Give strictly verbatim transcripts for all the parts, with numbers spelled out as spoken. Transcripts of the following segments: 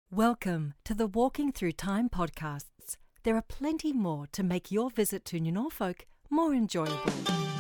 Welcome to the Walking Through Time podcasts. There are plenty more to make your visit to New Norfolk more enjoyable.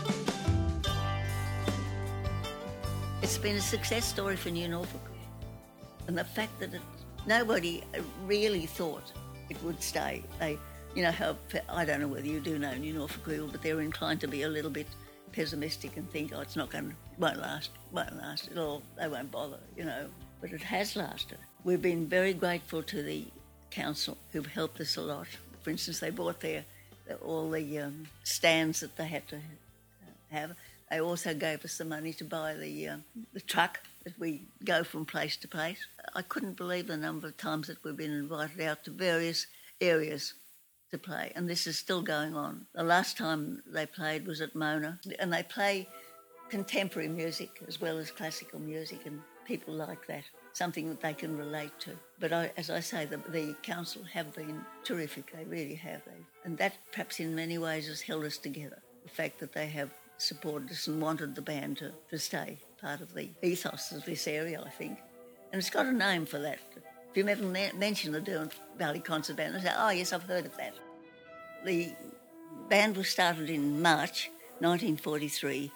It's been a success story for New Norfolk. And the fact that it, nobody really thought it would stay. They, you know, how, I don't know whether you do know New Norfolk people, but they're inclined to be a little bit pessimistic and think, oh, it's not going to, won't last, won't last at all, they won't bother, you know. But it has lasted. We've been very grateful to the council who've helped us a lot. For instance, they bought their, all the um, stands that they had to have. They also gave us the money to buy the uh, the truck that we go from place to place. I couldn't believe the number of times that we've been invited out to various areas to play, and this is still going on. The last time they played was at Mona, and they play contemporary music as well as classical music, and people like that, something that they can relate to. But I, as I say, the, the council have been terrific, they really have. They, and that perhaps in many ways has held us together, the fact that they have supported us and wanted the band to, to stay part of the ethos of this area, I think. And it's got a name for that. If you ever mention the Derwent Valley Concert Band, they say, oh yes, I've heard of that. The band was started in March nineteen forty-three.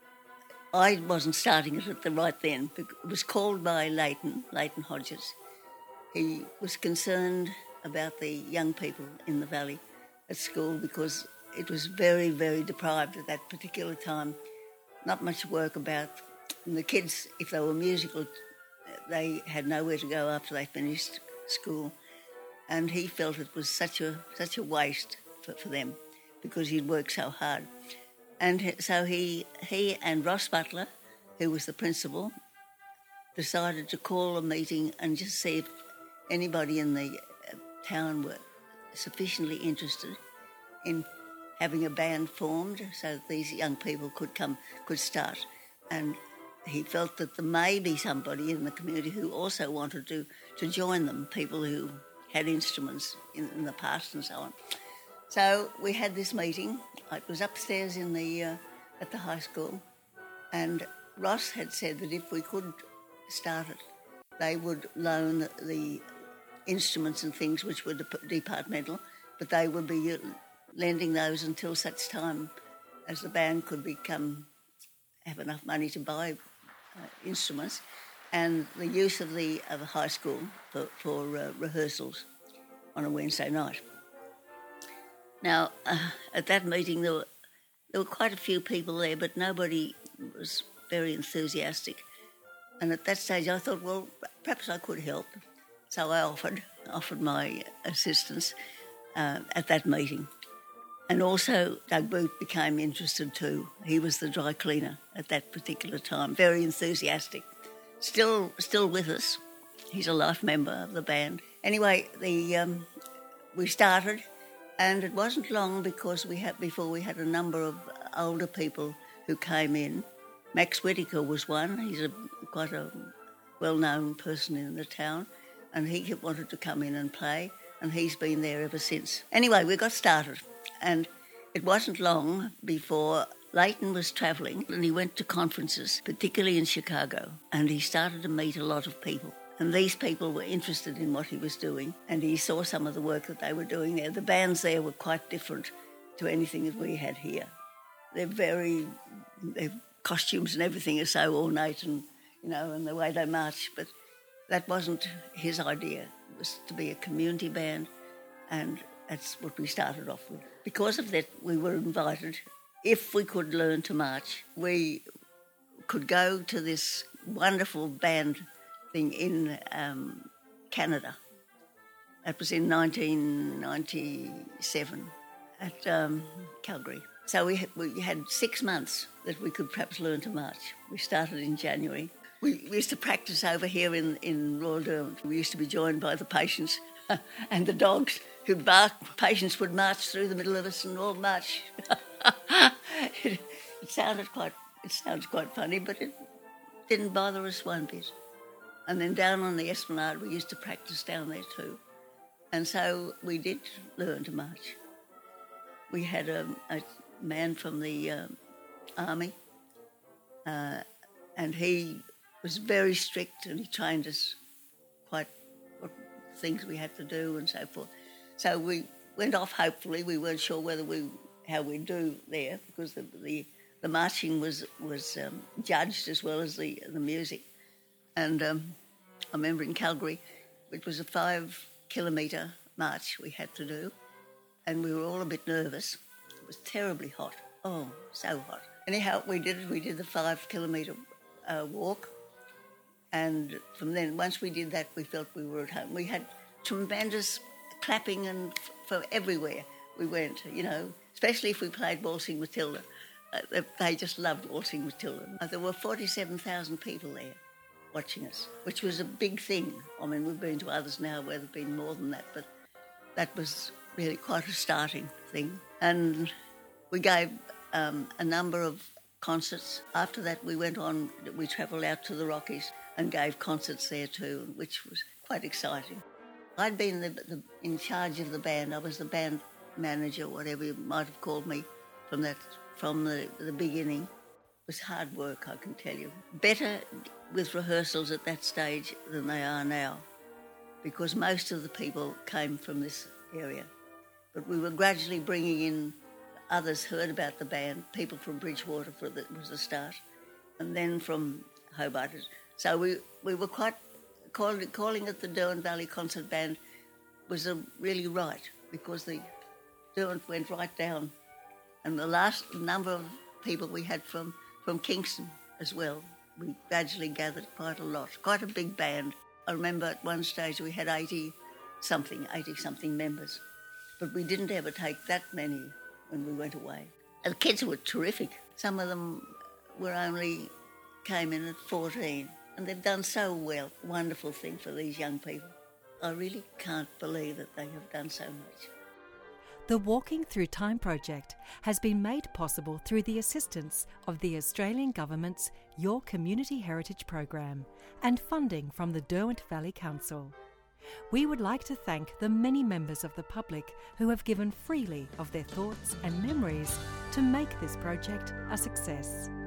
I wasn't starting it at the right then. It was called by Leighton, Leighton Hodges. He was concerned about the young people in the valley at school because it was very, very deprived at that particular time. Not much work about. And the kids, if they were musical, they had nowhere to go after they finished school. And he felt it was such a such a waste for, for them because he'd worked so hard. And so he he and Ross Butler, who was the principal, decided to call a meeting and just see if anybody in the town were sufficiently interested in having a band formed so that these young people could come, could start. And he felt that there may be somebody in the community who also wanted to, to join them, people who had instruments in, in the past and so on. So we had this meeting. It was upstairs in the uh, at the high school, and Ross had said that if we could start it, they would loan the instruments and things which were de- departmental, but they would be lending those until such time as the band could become have enough money to buy uh, instruments, and the use of the of a high school for, for uh, rehearsals on a Wednesday night. Now, uh, at that meeting, there were, there were quite a few people there, but nobody was very enthusiastic. And at that stage, I thought, well, perhaps I could help. So I offered offered my assistance uh, at that meeting. And also, Doug Booth became interested too. He was the dry cleaner at that particular time, very enthusiastic. Still, still with us. He's a life member of the band. Anyway, the um, we started. And it wasn't long because we had before we had a number of older people who came in. Max Whitaker was one. He's a quite a well-known person in the town, and he wanted to come in and play, and he's been there ever since. Anyway, we got started, and it wasn't long before Leighton was travelling, and he went to conferences, particularly in Chicago, and he started to meet a lot of people. And these people were interested in what he was doing, and he saw some of the work that they were doing there. The bands there were quite different to anything that we had here. They're very, their costumes and everything are so ornate and, you know, and the way they march. But that wasn't his idea. It was to be a community band, and that's what we started off with. Because of that, we were invited, if we could learn to march, we could go to this wonderful band in um, Canada. That was in nineteen ninety-seven at um, Calgary. So we had, we had six months that we could perhaps learn to march. We started in January. We, we used to practice over here in, in Royal Derwent. We used to be joined by the patients and the dogs who'd bark. Patients would march through the middle of us and all march. it, it sounded quite it sounds quite funny, but it didn't bother us one bit. And then down on the Esplanade, we used to practice down there too. And so we did learn to march. We had a, a man from the uh, army, uh, and he was very strict, and he trained us quite things we had to do and so forth. So we went off, hopefully. We weren't sure whether we how we'd do there because the the, the marching was, was um, judged as well as the, the music. And um, I remember in Calgary, it was a five-kilometre march we had to do, and we were all a bit nervous. It was terribly hot. Oh, so hot. Anyhow, we did it. We did the five-kilometre uh, walk, and from then, once we did that, we felt we were at home. We had tremendous clapping and f- for everywhere we went, you know, especially if we played Waltzing Matilda. Uh, they, they just loved Waltzing Matilda. Uh, there were forty-seven thousand people there watching us, which was a big thing. I mean, we've been to others now where there have been more than that, but that was really quite a starting thing. And we gave um, a number of concerts. After that, we went on, we travelled out to the Rockies and gave concerts there too, which was quite exciting. I'd been the, the, in charge of the band. I was the band manager, whatever you might have called me, from that from the, the beginning. It was hard work, I can tell you. Better with rehearsals at that stage than they are now, because most of the people came from this area. But we were gradually bringing in, others heard about the band, people from Bridgewater for the, was the start, and then from Hobart. So we, we were quite, calling, calling it the Derwent Valley Concert Band was a, really right, because the Derwent went right down. And the last number of people we had from, from Kingston as well, we gradually gathered quite a lot, quite a big band. I remember at one stage we had eighty-something, eighty-something members, but we didn't ever take that many when we went away. And the kids were terrific. Some of them were only, came in at fourteen, and they've done so well. Wonderful thing for these young people. I really can't believe that they have done so much. The Walking Through Time project has been made possible through the assistance of the Australian Government's Your Community Heritage Program and funding from the Derwent Valley Council. We would like to thank the many members of the public who have given freely of their thoughts and memories to make this project a success.